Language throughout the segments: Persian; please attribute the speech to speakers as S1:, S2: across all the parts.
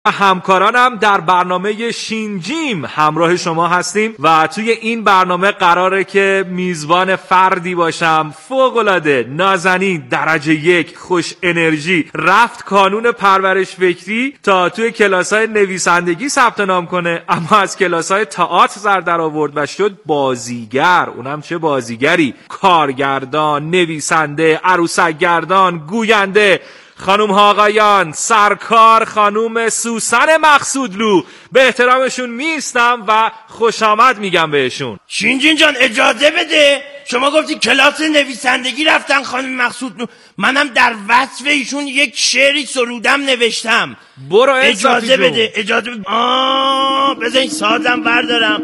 S1: همکارانم در برنامه شینجیم همراه شما هستیم و توی این برنامه قراره که میزبان فردی باشم فوق‌العاده نازنین، درجه 1، خوش انرژی، رفت کانون پرورش فکری تا توی کلاس‌های نویسندگی ثبت نام کنه، اما از کلاس‌های تئاتر سر در آورد و شد بازیگر. اونم چه بازیگری؟ کارگردان، نویسنده، عروسک‌گردان، گوینده. خانوم ها آقایان، سرکار خانوم سوسن مقصودلو، به احترامشون میستم و خوش آمد میگم بهشون.
S2: شینجین جان اجازه بده، شما گفتی کلاس نویسندگی رفتن خانوم مقصودلو، منم در وصف ایشون یک شعری سرودم نوشتم.
S1: برو
S2: اجازه بده، اجازه بده. بذار این سازم بردارم.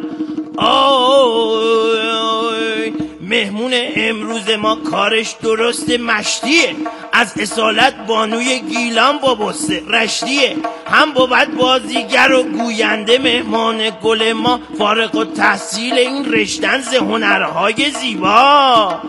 S2: مهمون امروز ما کارش درست مشتیه، از اصالت بانوی گیلان بابسته رشتیه، هم بود بازیگر و گوینده، مهمان گل ما فارغ التحصیل این رشتن ز هنرهای زیبا.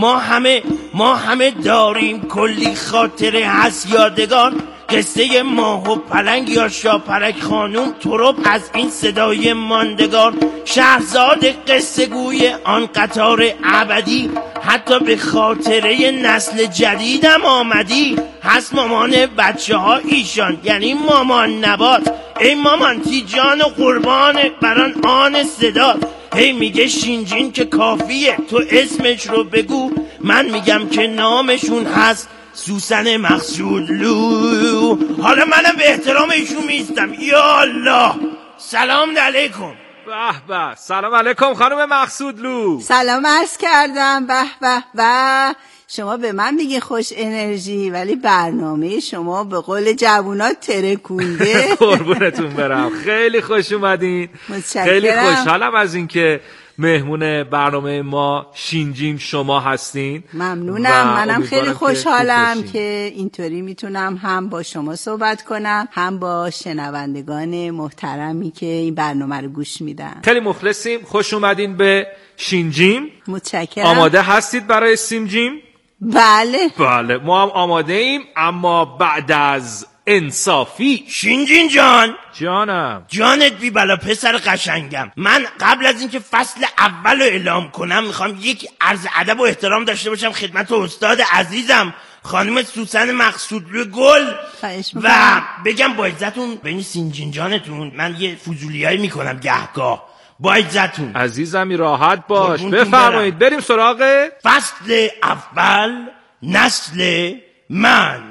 S2: ما همه داریم کلی خاطره هست یادگار، قصه ماه و پلنگ یا شاپرک خانوم ترپ از این صدای ماندگار، شهرزاد قصه گوی آن قطار ابدی، حتی به خاطره نسل جدیدم آمدی، هست مامان بچه ها ایشان یعنی مامان نبات، ای مامان تی جان و قربان بران آن صدات. هی میگه شینجین که کافیه تو اسمش رو بگو، من میگم که نامشون هست سوسن مقصودلو. حالا منم به احترام ایشون میستم. یا الله، سلام علیکم.
S1: به به، سلام علیکم خانم مقصودلو.
S3: سلام عرض کردم. به به به، شما به من میگی خوش انرژی ولی برنامه شما به قول جوونا ترکونده.
S1: قربونتون برم، خیلی خوش اومدین.
S3: متشکرم.
S1: خیلی خوشحالم از اینکه مهمون برنامه ما شینجیم شما هستین.
S3: ممنونم. منم خیلی خوشحالم که اینطوری میتونم هم با شما صحبت کنم هم با شنوندگان محترمی که این برنامه رو گوش میدن.
S1: خیلی مخلصیم. خوش اومدین به شینجیم.
S3: متشکرم.
S1: آماده هستید برای سیمجیم؟
S3: بله
S1: ما هم آماده ایم، اما بعد از انصافی.
S2: شینجین جان،
S1: جانم.
S2: جانت بی بلا پسر قشنگم، من قبل از اینکه فصل اول رو اعلام کنم میخوام یک عرض ادب و احترام داشته باشم خدمت استاد عزیزم خانم سوسن مقصودلو گل و بگم با عزتون بین سینجین جانتون من یه فضولیایی میکنم گهگاه، با عزتون.
S1: عزیزمی راحت باش، بفرمایید بریم سراغ
S2: فصل اول، نسل من.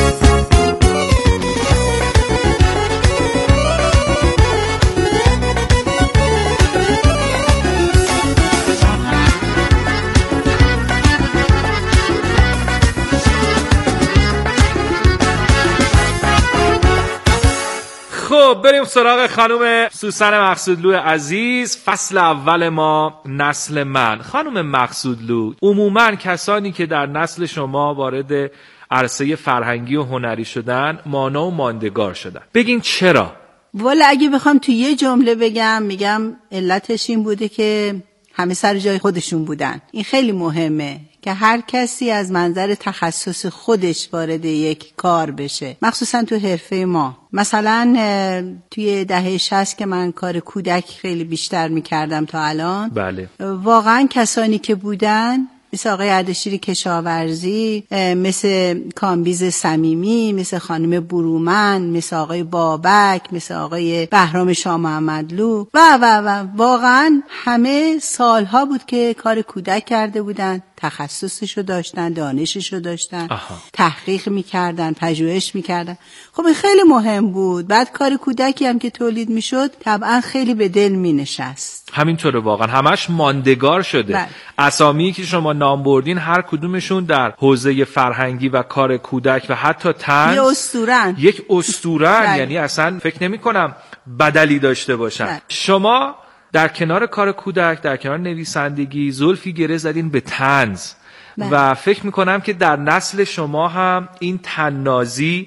S1: خب بریم سراغ خانم سوسن مقصودلو عزیز. فصل اول ما، نسل من. خانم مقصودلو، عموماً کسانی که در نسل شما وارد عرصه فرهنگی و هنری شدن مانا و ماندگار شدن. بگین چرا؟
S3: والا اگه بخوام تو یه جمله بگم میگم علتش این بوده که همه سر جای خودشون بودن. این خیلی مهمه که هر کسی از منظر تخصص خودش وارد یک کار بشه، مخصوصا تو حرفه ما. مثلا توی دهه 60 که من کار کودک خیلی بیشتر میکردم تا الان،
S1: بله،
S3: واقعا کسانی که بودن مثل آقای اردشیر کشاورزی، مثل کامبیز صمیمی، مثل خانم برومن، مثل آقای بابک، مثل آقای بهرام شاه محمدلو و واقعا همه سالها بود که کار کودک کرده بودن، تخصصشو داشتن، دانششو داشتن، تحقیق میکردن، پژوهش میکردن. خب این خیلی مهم بود. بعد کار کودکی هم که تولید میشد طبعا خیلی به دل مینشست.
S1: همینطوره، واقعا همش ماندگار شده.
S3: بله.
S1: اسامی که شما نام بردین هر کدومشون در حوزه فرهنگی و کار کودک و حتی طنز یک اسطوره‌ن.
S3: بله.
S1: یعنی اصلا فکر نمی کنم بدلی داشته باشن.
S3: بله.
S1: شما در کنار کار کودک، در کنار نویسندگی، زلفی گره زدین به طنز. و فکر میکنم که در نسل شما هم این طنازی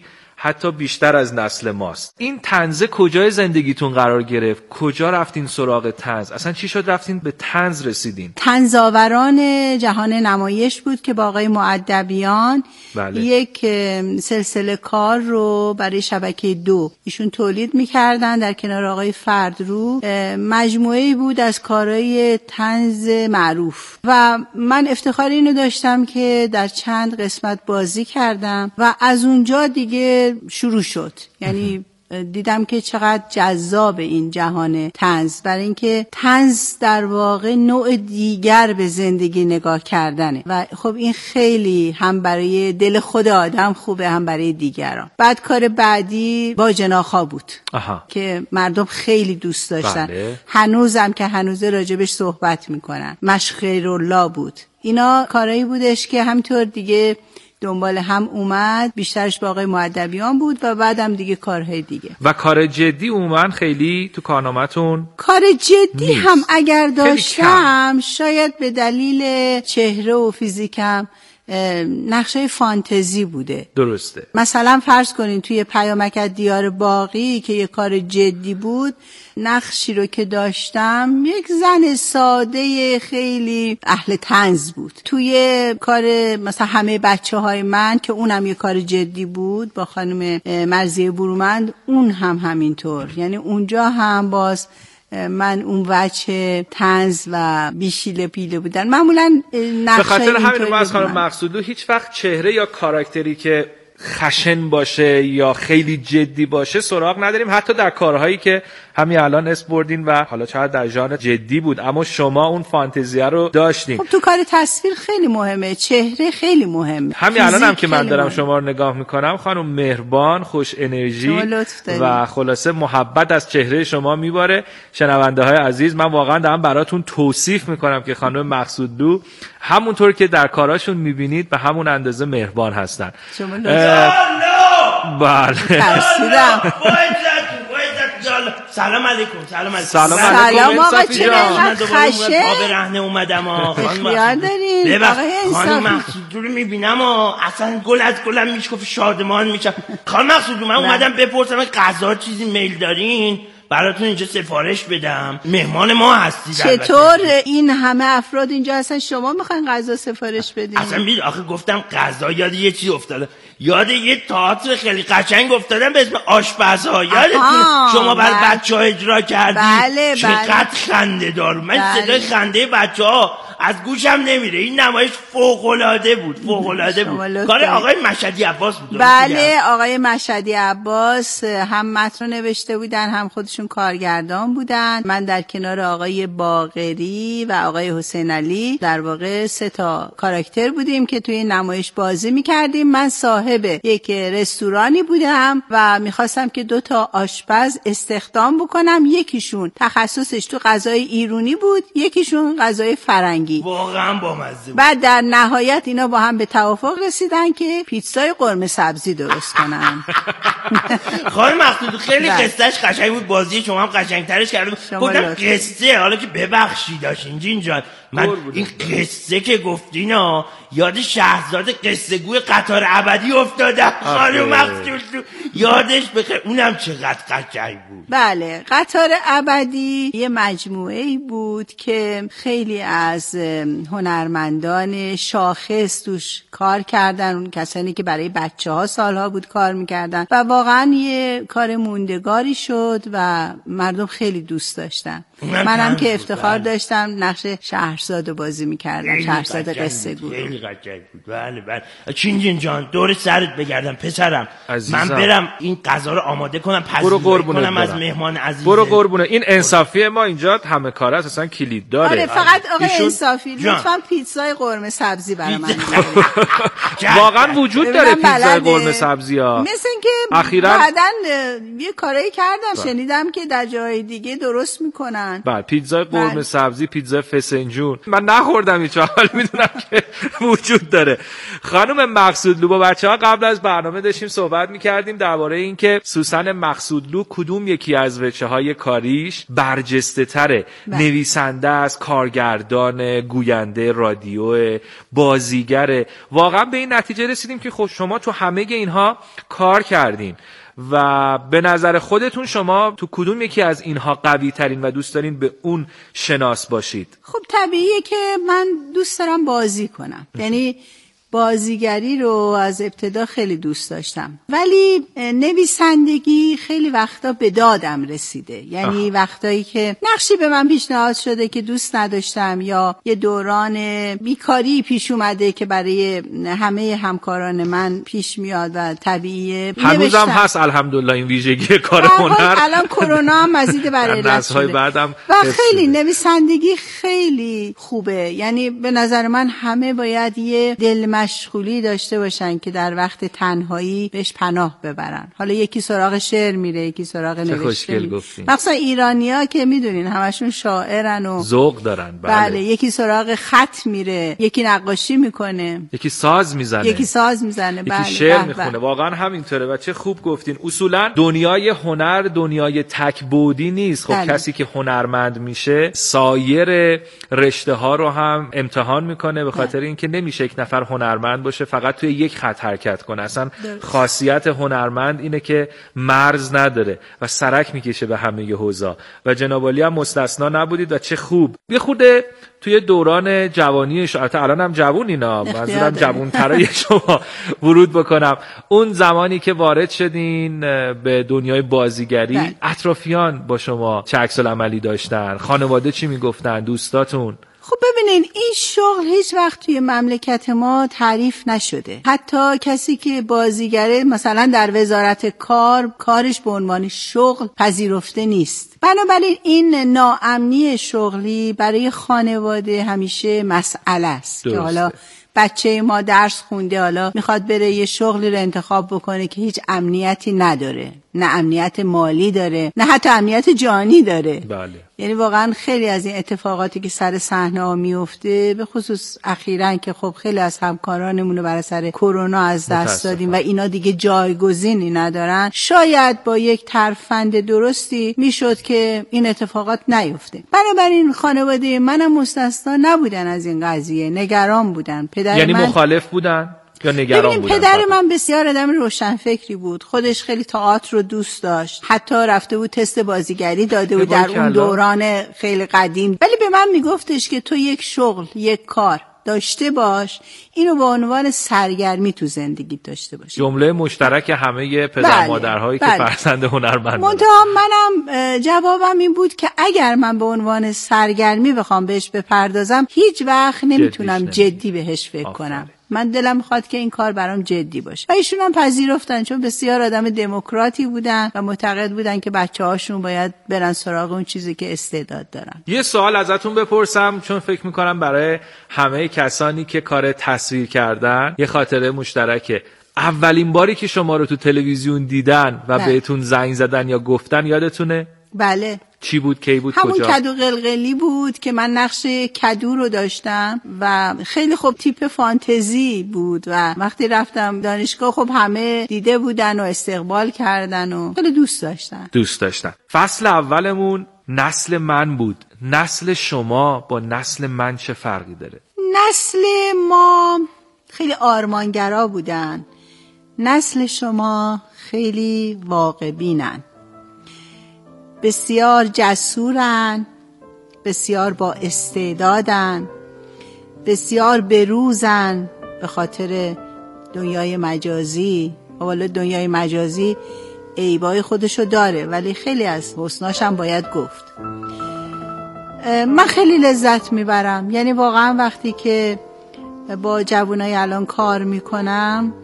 S1: حتی بیشتر از نسل ماست. این طنز کجای زندگیتون قرار گرفت؟ کجا رفتین سراغ طنز؟ اصلا چی شد رفتین به طنز رسیدین؟
S3: طنزآوران جهان نمایش بود که با آقای مؤدبیان یک سلسله کار رو برای شبکه 2 ایشون تولید می‌کردن در کنار آقای فردرو. مجموعه‌ای بود از کارهای طنز معروف و من افتخار اینو داشتم که در چند قسمت بازی کردم و از اونجا دیگه شروع شد. یعنی دیدم که چقدر جذاب این جهان طنز، برای اینکه طنز در واقع نوع دیگر به زندگی نگاه کردنه و خب این خیلی هم برای دل خود آدم خوبه هم برای دیگران. بعد کار بعدی با جناخا بود که مردم خیلی دوست داشتن. هنوزم که هنوزه راجبش صحبت میکنن. مشخیرالله بود. اینا کارهایی بودش که همینطور دیگه دنبال هم اومد. بیشترش با آقای مؤدبیان بود و بعدم دیگه کارهای دیگه.
S1: و کار جدی عموما خیلی تو کارنامه‌تون
S3: کار جدی نیست. هم اگر داشتم شاید به دلیل چهره و فیزیکم نقشه فانتزی بوده.
S1: درسته.
S3: مثلا فرض کنین توی پیامک از دیار باقی که یه کار جدی بود، نقشی رو که داشتم یک زن ساده خیلی اهل طنز بود. توی کار مثلا همه بچه‌های من که اونم یه کار جدی بود با خانم مرضیه برومند، اون هم همینطور. یعنی اونجا هم باز من اون وجه طنز و بیشیله پیله بودن. معمولا نقشه
S1: به خاطر همین ما از خانم مقصودلو هیچ وقت چهره یا کاراکتری که خشن باشه یا خیلی جدی باشه سراغ نداریم، حتی در کارهایی که همین الان اسم بردین و حالا چقدر در ژانر جدی بود اما شما اون فانتزیه رو داشتین.
S3: خب تو کار تصویر خیلی مهمه، چهره خیلی مهمه.
S1: همین الان هم که من دارم شما رو نگاه میکنم خانم مهربان، خوش انرژی و خلاصه محبت از چهره شما میباره. شنونده های عزیز، من واقعا دارم براتون توصیف میکنم که خانم مقصودلو همونطور که در کاراشون میبینید به همون اندازه مهربان هستن. بله.
S3: ترسیدم.
S2: سلام علیکم.
S3: سلام آقا، چقدر خشه
S2: آب رهنه اومدم.
S3: خیال دارین
S2: خانم مقصودلو رو میبینم اصلا گل از گلم میشکفه، شادمان میشم. خانم مقصودلو من اومدم بپرسم غذا چیزی میل دارین براتون اینجا سفارش بدم، مهمان ما هستید.
S3: چطور این همه افراد اینجا هستن شما میخواین غذا سفارش بدین؟
S2: اصلا آخه گفتم غذا، یاد یه چیز افتاده، یاد یه تئاتر خیلی قشنگ افتادم به اسم آشپزها. یادتون شما برای بچه‌ها اجرا کردید؟
S3: بله.
S2: چقدر خنده دار. من صدای خنده بچه‌ها از گوشم نمیره. این نمایش فوق‌العاده بود. کار آقای مشهدی عباس بود.
S3: بله، آقای مشهدی عباس هم متن نوشته بودن هم خودشون کارگردان بودن. من در کنار آقای باقری و آقای حسین علی در واقع 3 تا کاراکتر بودیم که توی نمایش بازی میکردیم. من صاحب یک رستورانی بودم و میخواستم که 2 تا آشپز استخدام بکنم. یکیشون تخصصش تو غذای ایرانی بود، یکیشون غذای فرنگی.
S2: واقعا بامزه بود.
S3: بعد در نهایت اینا با هم به توافق رسیدن که پیتزای قرمه سبزی درست کنن.
S2: خانم مقصودلو خیلی قصهش قشنگ بود، بازی شما هم قشنگترش کردم. گفتم قصه، حالا که ببخشید اینجا من این قصه که گفتینا یاد شهرزاد قصه گوی قطار ابدی افتادم. خانم مقصودلو یادش بخیر، اونم چقدر قشنگ بود.
S3: بله، قطار ابدی یه مجموعه‌ای بود که خیلی از هنرمندان شاخص توش کار کردن، اون کسانی که برای بچه‌ها سالها بود کار میکردن و واقعا یه کار موندگاری شد و مردم خیلی دوست داشتن. منم که افتخار داشتم نقش شهرزاد بازی میکردم، شهرزاد قصه گو.
S2: خیلی قشنگ بود. بله. چینجین جان دور سرت بگردم پسرم عزیزم. من برم این غذا رو آماده کنم، پذیرایی کنم از مهمان عزیز.
S1: برو قربونه. این انصافی ما اینجا همه کاره است، اصلا کلید داره.
S3: آره، فقط آقای انصافی لطفا پیتزای قرمه سبزی برای من
S1: واقعا وجود داره پیتزای قرمه سبزی ها؟
S3: مثل اینکه بعدن یه کاری کردم شنیدم که در جای دیگه درست میکنن.
S1: بله، پیتزای قرمه سبزی، پیتزای فسنجون خودتون. من نخوردم هیچ ولی میدونم که وجود داره. خانم مقصودلو، با بچه‌ها قبل از برنامه داشتیم صحبت می‌کردیم درباره اینکه سوسن مقصودلو کدوم یکی از وجه‌های کاریش برجسته‌تره. نویسنده است، کارگردان، گوینده رادیو، بازیگر. واقعا به این نتیجه رسیدیم که خب شما تو همه اینها کار کردین و به نظر خودتون شما تو کدوم یکی از اینها قوی ترین و دوست دارین به اون شناس باشید؟
S3: خب طبیعیه که من دوست دارم بازی کنم، یعنی بازیگری رو از ابتدا خیلی دوست داشتم، ولی نویسندگی خیلی وقتا به دادم رسیده. یعنی وقتایی که نقشی به من پیشنهاد شده که دوست نداشتم یا یه دوران بیکاری پیش اومده که برای همه همکاران من پیش میاد و طبیعیه
S1: هنوزم هست الحمدلله این ویژگی کار هنر.
S3: الان کرونا هم مزید برای علت شده و خیلی نویسندگی خیلی خوبه. یعنی به نظر من همه باید یه دل مشغولی داشته باشن که در وقت تنهایی بهش پناه ببرن. حالا یکی سراغ شعر میره، یکی سراغ نوشته میره. مثلا ایرانی‌ها که میدونین همشون شاعرن و
S1: ذوق دارن.
S3: بله. یکی سراغ خط میره، یکی نقاشی میکنه،
S1: یکی ساز میزنه،
S3: یکی
S1: شعر میخونه. واقعا همینطوره و چه خوب گفتین. اصولا دنیای هنر دنیای تک‌بعدی نیست. خب کسی که هنرمند میشه سایر رشته ها رو هم امتحان میکنه، به خاطر اینکه نمیشه یک نفر هنرمند باشه فقط توی یک خط حرکت کنه. اصلا خاصیت هنرمند اینه که مرز نداره و سرک میکشه به همه حوزا و جناب عالی هم مستثنا نبودید و چه خوب. یه خورده توی دوران جوانی البته الان هم جوونینا، منظورم جوان‌ترای شما ورود بکنم. اون زمانی که وارد شدین به دنیای بازیگری، اطرافیان با شما چه عکس‌العملی داشتن؟ خانواده چی میگفتن؟ دوستاتون؟
S3: خب ببینین این شغل هیچ وقت توی مملکت ما تعریف نشده. حتی کسی که بازیگره مثلا در وزارت کارش به عنوان شغل پذیرفته نیست. بنابراین این ناامنی شغلی برای خانواده همیشه مسئله است که حالا بچه ما درس خونده، حالا میخواد بره یه شغلی رو انتخاب بکنه که هیچ امنیتی نداره، نه امنیت مالی داره نه حتی امنیت جانی داره.
S1: بله.
S3: یعنی واقعا خیلی از این اتفاقاتی که سر صحنه ها میفته، به خصوص اخیراً که خب خیلی از همکارانمون رو برای سر کرونا از دست دادیم و اینا دیگه جایگزینی ندارن، شاید با یک ترفند درستی میشد که این اتفاقات نیفته. بنابراین خانواده منم مستثنا نبودن از این قضیه، نگران بودن.
S1: یعنی مخالف بودن یا نگران بودن؟
S3: پدر من بسیار آدم روشنفکری بود، خودش خیلی تئاتر رو دوست داشت، حتی رفته بود تست بازیگری داده بود در اون دوران خیلی قدیم. ولی به من میگفتش که تو یک شغل، یک کار داشته باش، اینو به عنوان سرگرمی تو زندگی داشته باش.
S1: جمله مشترک همه پدر مادرهایی که فرزند هنرمند.
S3: منتها منم جوابم این بود که اگر من به عنوان سرگرمی بخوام بهش بپردازم، هیچ وقت نمیتونم جدی بهش فکر کنم. من دلم میخواد که این کار برام جدی باشه. و ایشون هم پذیرفتن، چون بسیار آدم دموکراتی بودن و معتقد بودن که بچه‌هاشون باید برن سراغ اون چیزی که استعداد دارن.
S1: یه سوال ازتون بپرسم، چون فکر میکنم برای همه کسانی که کار تصویر کردن یه خاطره مشترکه. اولین باری که شما رو تو تلویزیون دیدن و بهتون زنگ زدن یا گفتن یادتونه؟
S3: بله.
S1: چی بود؟ کی بود؟
S3: همون
S1: کجا؟
S3: کدو قلقلی بود که من نقش کدو رو داشتم و خیلی خوب تیپ فانتزی بود و وقتی رفتم دانشگاه خب همه دیده بودن و استقبال کردن و خیلی دوست داشتن.
S1: فصل اولمون نسل من بود. نسل شما با نسل من چه فرقی داره؟
S3: نسل ما خیلی آرمانگرا بودن، نسل شما خیلی واقع بینن، بسیار جسورن، بسیار با استعدادن، بسیار بروزن به خاطر دنیای مجازی. والا دنیای مجازی عیبای خودشو داره ولی خیلی از حسناش هم باید گفت. من خیلی لذت میبرم، یعنی واقعا وقتی که با جوانای الان کار میکنم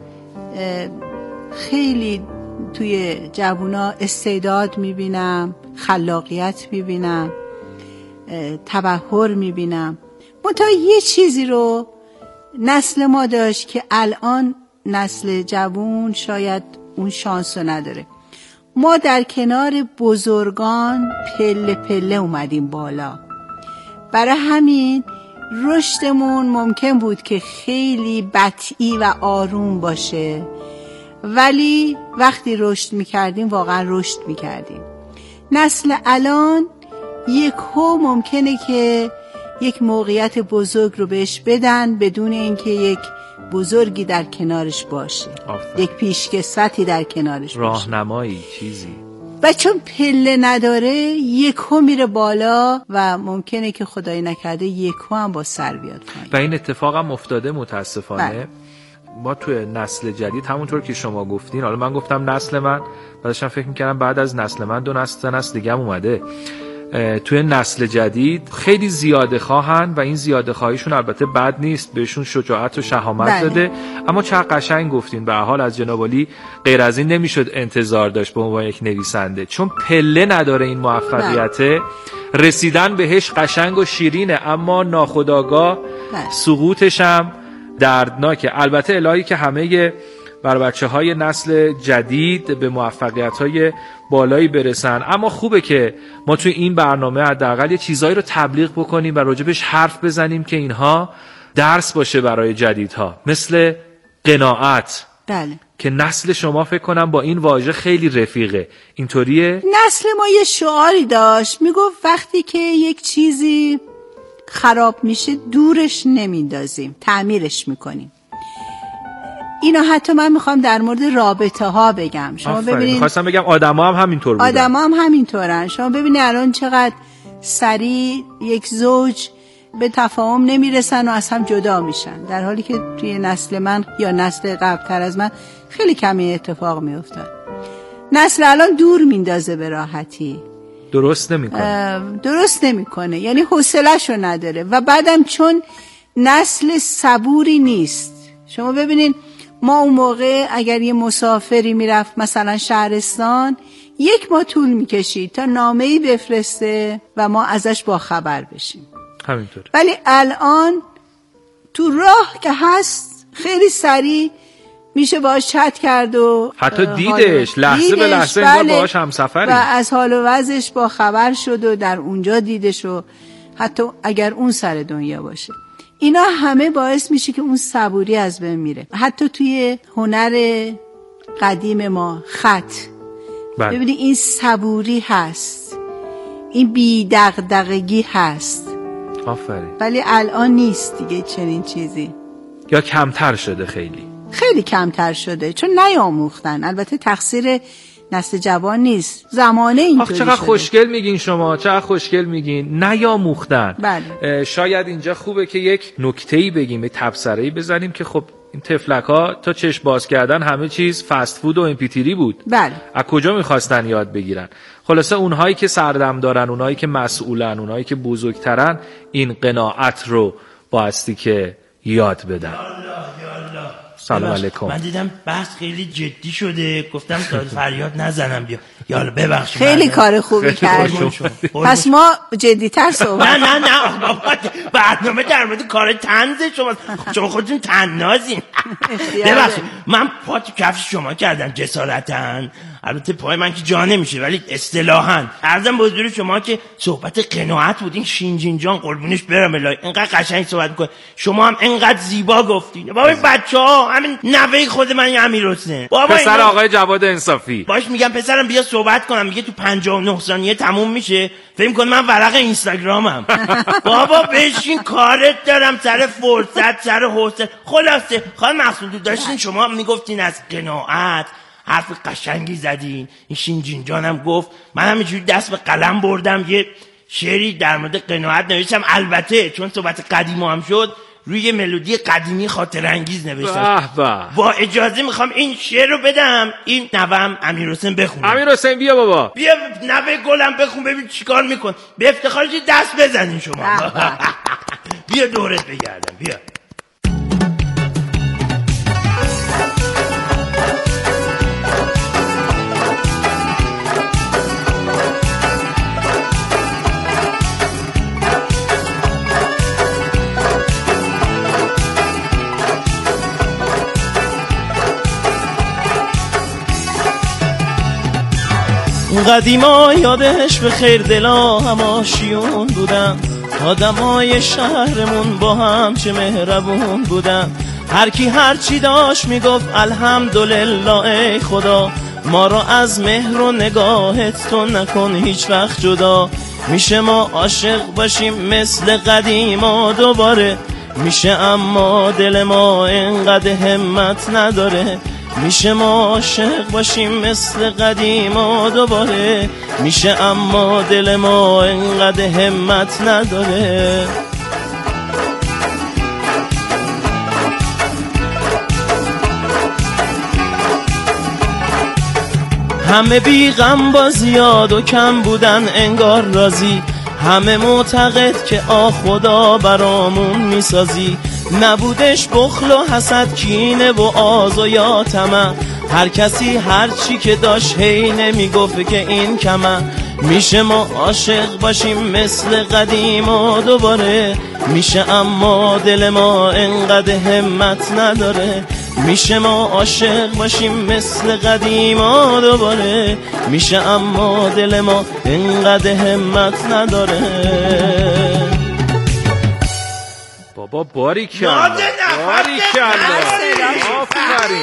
S3: خیلی توی جوونا استعداد میبینم، خلاقیت میبینم، تبحر میبینم. منتها یه چیزی رو نسل ما داشت که الان نسل جوون شاید اون شانس رو نداره. ما در کنار بزرگان پله پله اومدیم بالا، برای همین رشدمون ممکن بود که خیلی بطیء و آروم باشه، ولی وقتی رشد میکردیم واقعا رشد میکردیم. نسل الان یکو ممکنه که یک موقعیت بزرگ رو بهش بدن بدون اینکه یک بزرگی در کنارش باشه، یک پیشکسوتی در کنارش باشه،
S1: راهنمایی چیزی.
S3: و چون پله نداره یکو میره بالا و ممکنه که خدای نکرده یکو هم با سر بیاد پایین.
S1: و این اتفاق هم افتاده متاسفانه.
S3: بله.
S1: ما توی نسل جدید همونطور که شما گفتین، حالا من گفتم نسل من، بعدشم فکر میکردم بعد از نسل من 2 نسل دیگه هم اومده. توی نسل جدید خیلی زیاده خواهن و این زیاده خواهیشون البته بد نیست، بهشون شجاعت و شهامت داده. اما چه قشنگ گفتین، به هر حال از جناب عالی غیر از این نمیشد انتظار داشت به عنوان یک نویسنده، چون پله نداره این موفقیت. رسیدن بهش قشنگ و شیرینه، اما ناخودآگاه سقوطش هم دردناکه. البته الهی که همه بر بچه‌های نسل جدید به موفقیت‌های بالایی برسن، اما خوبه که ما توی این برنامه حداقل یه چیزایی رو تبلیغ بکنیم و راجبش حرف بزنیم که اینها درس باشه برای جدیدها، مثل قناعت.
S3: بله.
S1: که نسل شما فکر کنم با این واژه خیلی رفیقه. اینطوریه؟
S3: نسل ما یه شعاری داشت میگفت وقتی که یک چیزی خراب میشه دورش نمیندازیم، تعمیرش میکنیم. اینا حتی من میخوام در مورد رابطه ها بگم. شما ببینید،
S1: میخواستم بگم آدما هم همینطور بودن.
S3: آدما هم همینطورن. شما ببینید الان چقدر سریع یک زوج به تفاهم نمیرسن و از هم جدا میشن، در حالی که توی نسل من یا نسل قبلتر از من خیلی کمی اتفاق میافتاد. نسل الان دور میندازه به راحتی، درست نمیکنه، یعنی حوصله‌شو نداره. و بعدم چون نسل صبوری نیست. شما ببینید ما اون موقع اگر یه مسافری میرفت مثلا شهرستان 1 ماه طول میکشید تا نامه‌ای بفرسته و ما ازش با خبر بشیم.
S1: همینطور.
S3: ولی الان تو راه که هست خیلی سریع میشه باهاش چت کرد و
S1: حتی دیدش لحظه به لحظه انگار باهاش همسفری
S3: و از حال و وضعش با خبر شد و در اونجا دیدش و حتی اگر اون سر دنیا باشه. اینا همه باعث میشه که اون صبوری از بین میره. حتی توی هنر قدیم ما خط ببینید این صبوری هست، این بی دغدغگی هست.
S1: آفرین.
S3: ولی الان نیست دیگه چنین چیزی،
S1: یا کمتر شده، خیلی
S3: کمتر شده، چون نیاموختن. البته تقصیر نسل جوان نیست، زمانه اینطوری شده.
S1: چقدر خوشگل میگین شما، چقدر خوشگل میگین نیاموختن.
S3: بله.
S1: شاید اینجا خوبه که یک نکته‌ای بگیم، یک تبصره‌ای بزنیم که خب این تفلک‌ها تا چشم باز کردن همه چیز فست فود و امپیتری بود.
S3: بله.
S1: از کجا میخواستن یاد بگیرن؟ خلاصه اونهایی که سردم دارن، اونهایی که مسئولن، اونهایی که بزرگترن، این قناعت رو بایستی که یاد بدن. سلام علیکم.
S2: من دیدم بحث خیلی جدی شده، گفتم تا فریاد نزنم بیا. یالا ببخشید.
S3: خیلی کار خوبی کردید. پس ما جدی‌تر صحبت.
S2: نه برنامه در مورد کار طنز شما خودتون طنازین. ببخشید من پا تو کفش شما کردم جسارتاً. البته پای من که جا نمیشه، ولی اصطلاحاً عرضم به حضور شما که صحبت قناعت بود. این شینجین جان قربونش برم الهی اینقدر قشنگ صحبت می‌کنه، شما هم اینقدر زیبا گفتین. بابا این بچه‌ها همین نوه خود من امیرحسین، بابا
S1: پسر آقای جواد انصافی،
S2: باش میگم پسرم بیا صحبت کنم، میگه تو 59 ثانیه تموم میشه. فکر کنم من ورق اینستاگرامم. بابا بشین کارت دارم، سر فرصت، سر حوصله. خلاصه خانم مقصود داشتین شما میگفتین از قناعت حرف قشنگی زدین. این شینجین جانم گفت، من همینجوری دست به قلم بردم یه شعری در مورد قناعت نوشتم. البته چون صحبت قدیم هم شد روی ملودی قدیمی خاطر انگیز نوشتم. با اجازه میخوام این شعر رو بدم این نوام امیرحسین بخونه.
S1: امیرحسین بیا بابا،
S2: بیا نوه گلم بخون ببین چیکار میکن. به افتخارش دست بزنین شما. بیا دورت بگردم بیا. قدیما یادش به خیر دلا هم آشیون بودن، آدمای شهرمون با هم چه مهربون بودن، هر کی هر چی داشت میگفت الحمدلله. ای خدا ما رو از مهر و نگاهت تو نکن هیچ وقت جدا. میشه ما عاشق باشیم مثل قدیما دوباره، میشه اما دل ما اینقدر همت نداره. میشه ما عاشق باشیم مثل قدیما دوباره، میشه اما دل ما اینقدر همت نداره. همه بی غم با زیاد و کم بودن انگار راضی، همه معتقد که خدا برامون میسازی. نبودش بخل و حسد کینه و آز و یا طمع، هر کسی هر چی که داشت هی نمیگفت که این کمه. میشه ما عاشق باشیم مثل قدیم و دوباره، میشه اما دل ما انقدر همت نداره. میشه ما عاشق باشیم مثل قدیم و دوباره، میشه اما دل ما انقدر همت نداره.
S1: بابا باریکلا آفرین،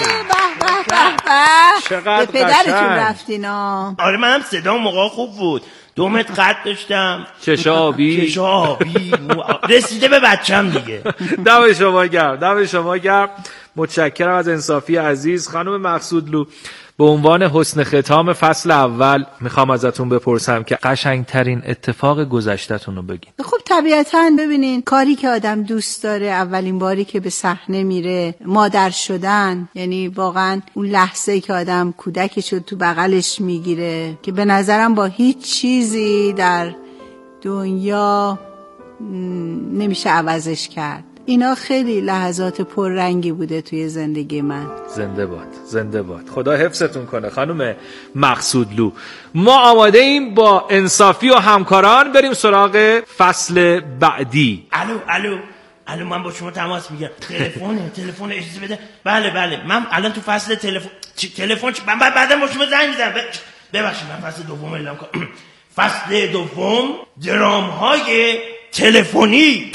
S1: چقدر
S3: به پدرتون
S1: قشنگ.
S3: رفتینا.
S2: آره منم صدام موقع خوب بود، 2 متر قد داشتم،
S1: چشم آبی
S2: رسیده به بچم دیگه.
S1: دم شما گرم، دم شما گرم. متشکرم از انصافی عزیز. خانم مقصودلو، به عنوان حسن ختام فصل اول میخوام ازتون بپرسم که قشنگترین اتفاق گذشته‌تون رو بگین.
S3: خب طبیعتاً ببینین کاری که آدم دوست داره، اولین باری که به صحنه میره مادر شدن، یعنی واقعا اون لحظه‌ای که آدم کودکش رو تو بغلش میگیره که به نظرم با هیچ چیزی در دنیا نمیشه عوضش کرد. اینا خیلی لحظات پررنگی بوده توی زندگی من.
S1: زنده باد، زنده باد. خدا حفظتون کنه خانم مقصودلو. ما آماده ایم با انصافی و همکاران بریم سراغ فصل بعدی.
S2: الو من با شما تماس میگیرم. تلفن اجازه بده. بله من الان تو فصل تلفن من بعدم با شما زنگ میزنم. ببخشید من فصل دوم اعلام کنم. فصل دوم درام‌های تلفنی.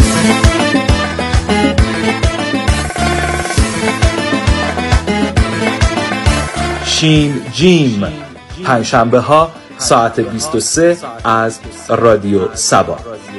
S1: شین جیم، پنجشنبه ها ساعت 23 از رادیو سبا.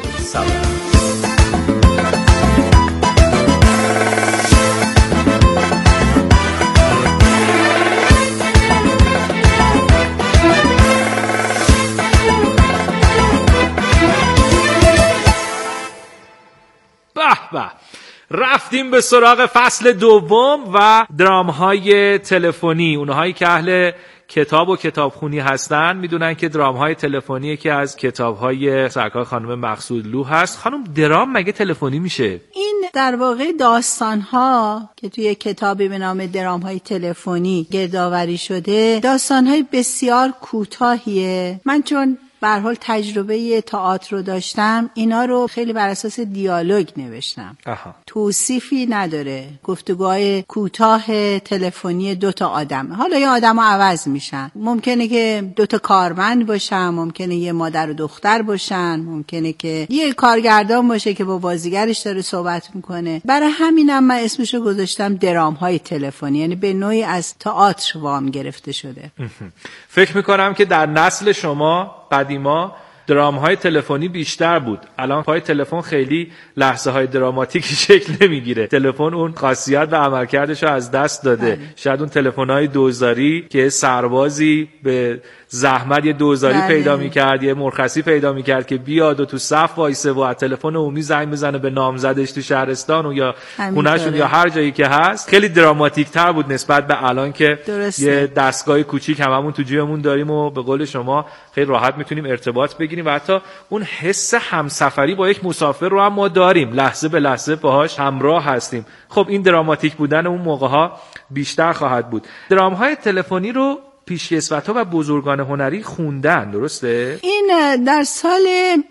S1: به رفتیم به سراغ فصل دوم و درام‌های تلفنی. اونهایی که اهل کتاب و کتابخونی هستن میدونن که درام‌های تلفنی یکی از کتاب‌های سرکار خانم مقصودلو هست. خانم درام مگه تلفنی میشه؟
S3: این در واقع داستان‌ها که توی کتابی به نام درام‌های تلفنی گردآوری شده، داستان‌های بسیار کوتاهیه. من چون به هر حال تجربه تئاتر رو داشتم، اینا رو خیلی بر اساس دیالوگ نوشتم. توصیفی نداره، گفتگوهای کوتاه تلفنی 2 آدم. حالا یه آدم‌ها عوض میشن، ممکنه که 2 کارمند باشن، ممکنه یه مادر و دختر باشن، ممکنه که یه کارگردان باشه که با بازیگرش داره صحبت میکنه. برای همینم من اسمشو گذاشتم درام‌های تلفنی، یعنی به نوعی از تئاتر وام گرفته شده.
S1: فکر میکنم که در نسل شما قدیما درام‌های تلفنی بیشتر بود. الان پای تلفن خیلی لحظه‌های دراماتیکی شکل نمیگیره. تلفن اون خاصیت و عملکردش رو از دست داده. شاید اون تلفن‌های دوزاری که سربازی به زحمت یه دوزاری پیدا می‌کرد، یه مرخصی پیدا می‌کرد که بیاد و تو صف وایسه و از تلفن عمومی زنگ بزنه به نامزدش تو شهرستان و یا خونه‌شون یا هر جایی که هست، خیلی دراماتیک‌تر بود نسبت به الان که یه دستگاه کوچیک هممون تو جیبمون داریم و به قول شما خیلی راحت میتونیم ارتباط بگیریم و حتی اون حس همسفری با یک مسافر رو هم ما داریم، لحظه به لحظه باهاش همراه هستیم. خب این دراماتیک بودن اون موقع‌ها بیشتر خواهد بود. درام‌های تلفنی رو پیشکسوت‌ها و بزرگان هنری خوندن، درسته؟
S3: این در سال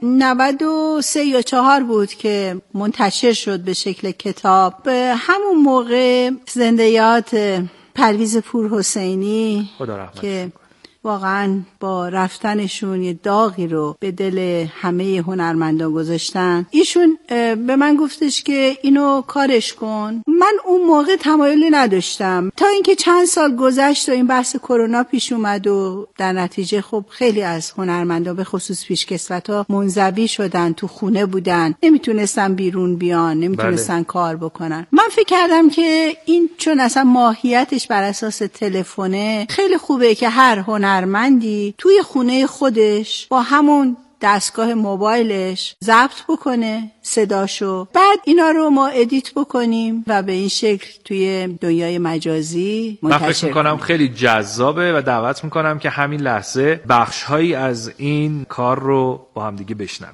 S3: 93 یا 4 بود که منتشر شد به شکل کتاب. به همون موقع زنده یاد پرویز پورحسینی که واقعا با رفتنشون یه داغی رو به دل همه هنرمندان گذاشتن. ایشون به من گفتش که اینو کارش کن. من اون موقع تمایلی نداشتم تا اینکه چند سال گذشت و این بحث کرونا پیش اومد و در نتیجه خب خیلی از هنرمندان به خصوص پیشکسوت‌ها منزوی شدن، تو خونه بودن، نمیتونستن بیرون بیان، نمیتونستن کار بکنن. من فکر کردم که این چون اصلا ماهیتش بر اساس تلفنه، خیلی خوبه که هر هنرمندی توی خونه خودش با همون دستگاه موبایلش ضبط بکنه صداشو، بعد اینا رو ما ادیت بکنیم و به این شکل توی دنیای مجازی منتشر کنیم. من فکر
S1: میکنم خیلی جذابه و دعوت میکنم که همین لحظه بخش‌هایی از این کار رو با هم دیگه بشنویم.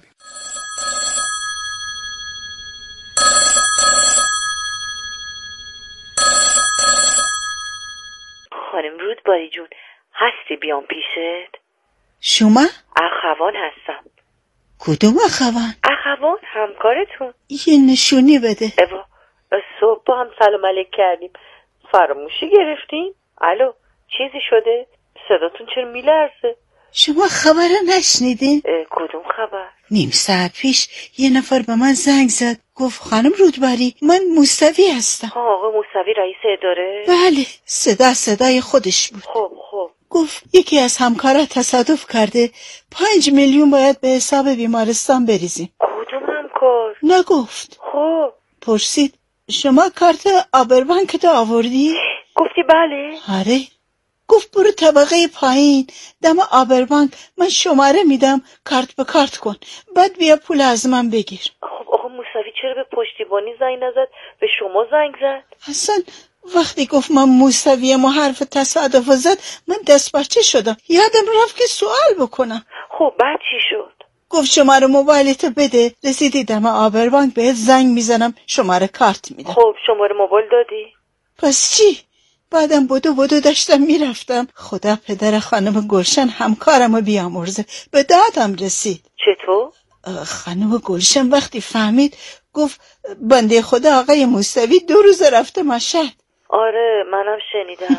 S4: خانم رودباری جون، هستی بیام پیشت؟
S3: شما؟
S4: اخوان هستم.
S3: کدوم اخوان؟
S4: اخوان همکارتون.
S3: یه نشونی بده.
S4: ایوا، صبح با هم سلام علیک کردیم، فراموشی گرفتین؟ الو، چیزی شده؟ صداتون چرا میلرزه؟
S3: شما خبر نشنیدین؟
S4: کدوم خبر؟
S3: نیم ساعت پیش یه نفر به من زنگ زد، گفت خانم رودباری من موسوی هستم.
S4: آقا موسوی رئیس اداره؟
S3: بله، صدای خودش بود.
S4: خب
S3: گفت یکی از همکارا تصادف کرده، 5 میلیون باید به حساب بیمارستان بریزیم.
S4: کدوم همکار؟
S3: نگفت.
S4: خب
S3: پرسید شما کارت آبربانک تو آوردی؟
S4: گفتی بله.
S3: آره. گفت برو طبقه پایین دم آبربانک، من شماره میدم، کارت به کارت کن، بعد بیا پول از من بگیر.
S4: خب آقا موسوی چرا به پشتیبانی زنگ نزد، به شما زنگ زد؟
S3: اصلا وقتی گفت من موسوی ما حرف تصادف زد، من دست بچه شدم، یادم رفت که سوال بکنم.
S4: خب بعد چی شد؟
S3: گفت شماره موبایلتو بده، رسیدی دم آبربانک بهت زنگ میزنم، شماره کارت میدم.
S4: خب شماره موبایل دادی؟
S3: پس چی؟ بعدم بدو داشتم میرفتم، خدا پدر خانم گلشن همکارمو بیامرزه به دادم رسید.
S4: چطور؟
S3: خانم گلشن وقتی فهمید گفت بنده خدا آقای موسوی 2 روز رفته مشهد.
S4: آره منم شنیدم.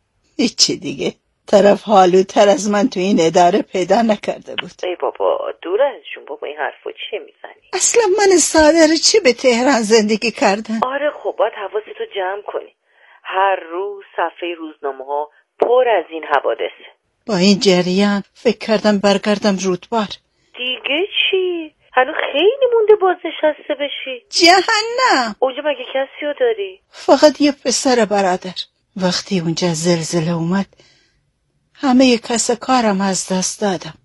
S3: هیچی دیگه، طرف حالوتر از من تو این اداره پیدا نکرده بود.
S4: ای بابا دور ازشون بابا، این حرفو چیه میزنی؟
S3: اصلا من ساده چی به تهران زندگی کردن؟
S4: آره خب باید حواستو جمع کنی، هر روز صفحه روزنامه ها پر از این حوادثه.
S3: با این جریان فکر کردم برگردم رودبار.
S4: دیگه چی؟ هنوز خیلی مونده بازنشسته بشی.
S3: جهنم.
S4: اونجا مگه کسی رو داری؟
S3: فقط یه پسر برادر. وقتی اونجا زلزله اومد همه کس کارم از دست دادم.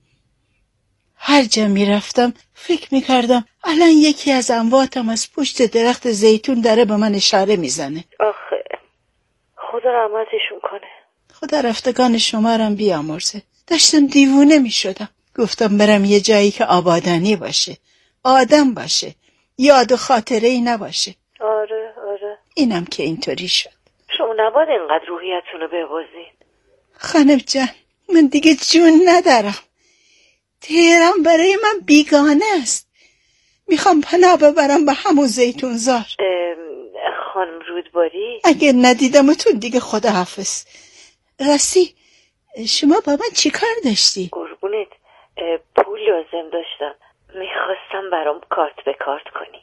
S3: هر جا میرفتم فکر میکردم الان یکی از امواتم از پشت درخت زیتون داره به من اشاره میزنه.
S4: آخه خدا رحمتشون کنه.
S3: خدا رفتگان شمارم بیامرزه. داشتم دیوونه میشدم. گفتم برم یه جایی که آبادانی باشه، آدم باشه، یاد و خاطره ای نباشه.
S4: آره
S3: اینم که اینطوری شد.
S4: شما نباید اینقدر روحیتون رو ببازین.
S3: خانم جان من دیگه جون ندارم. تهران برای من بیگانه است. میخوام پناه ببرم به همون زیتونزار.
S4: خانم رودباری،
S3: اگه ندیدمتون دیگه خداحافظ. راستی شما با من چی کار داشتی؟
S4: قربونت، پول لازم داشتم، میخواستم برام کارت به کارت کنی.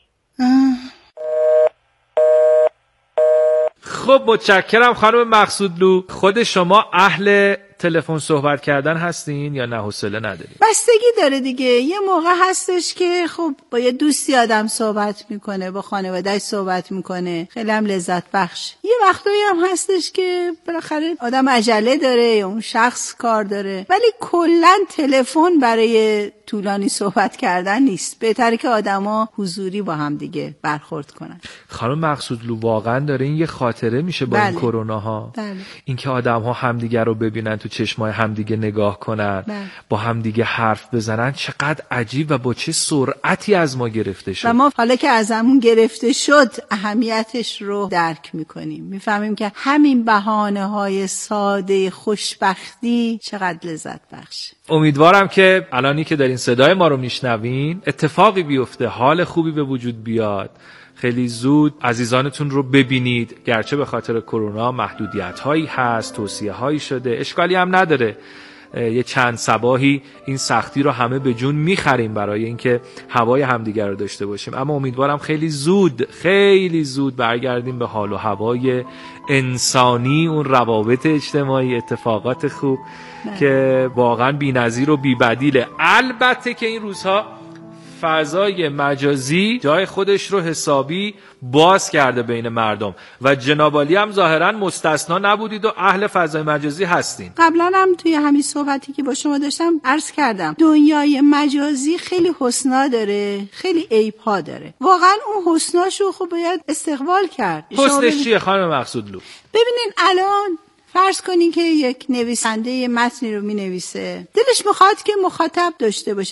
S1: خب متشکرم خانم مقصودلو. خود شما اهل تلفن صحبت کردن هستین یا نه حوصله ندارین؟
S3: بستگی داره دیگه. یه موقع هستش که خب با یه دوستی آدم صحبت میکنه، با خانواده‌اش صحبت میکنه، خیلی هم لذت بخش. یه وقتایی هم هستش که بالاخره آدم عجله داره یا اون شخص کار داره، ولی کلا تلفن برای طولانی صحبت کردن نیست. بهتره که آدما حضوری با هم دیگه برخورد کنن.
S1: خانم مقصودلو واقعا داره این یه خاطره میشه با این کرونا ها. این که آدم‌ها همدیگه رو ببینن، تو چشمای همدیگه نگاه کنن، با همدیگه حرف بزنن، چقدر عجیب و با چه سرعتی از ما گرفته شد.
S3: و ما حالا که ازمون گرفته شد اهمیتش رو درک میکنیم، میفهمیم که همین بهانه‌های ساده خوشبختی چقدر لذت بخش.
S1: امیدوارم که الانی که دارین صدای ما رو میشنوین اتفاقی بیفته، حال خوبی به وجود بیاد، خیلی زود عزیزانتون رو ببینید. گرچه به خاطر کرونا محدودیت هایی هست، توصیه هایی شده، اشکالی هم نداره، یه چند صباحی این سختی رو همه به جون میخریم برای اینکه هوای همدیگر رو داشته باشیم. اما امیدوارم خیلی زود برگردیم به حال و هوای انسانی، اون روابط اجتماعی، اتفاقات خوب که واقعا بی‌نظیر و بی‌بدیله. البته که این روزها فضای مجازی جای خودش رو حسابی باز کرده بین مردم و جناب عالی هم ظاهرا مستثنا نبودید و اهل فضای مجازی هستین.
S3: قبلا هم توی همین صحبتی که با شما داشتم عرض کردم دنیای مجازی خیلی حسنا داره، خیلی عیب‌ها داره. واقعا اون حسناشو خب باید استقبال کرد.
S1: حسنش چیه خانم مقصودلو؟
S3: ببینین الان فرض کنین که یک نویسنده متنی رو می‌نویسه، دلش میخواد که مخاطب داشته باشه.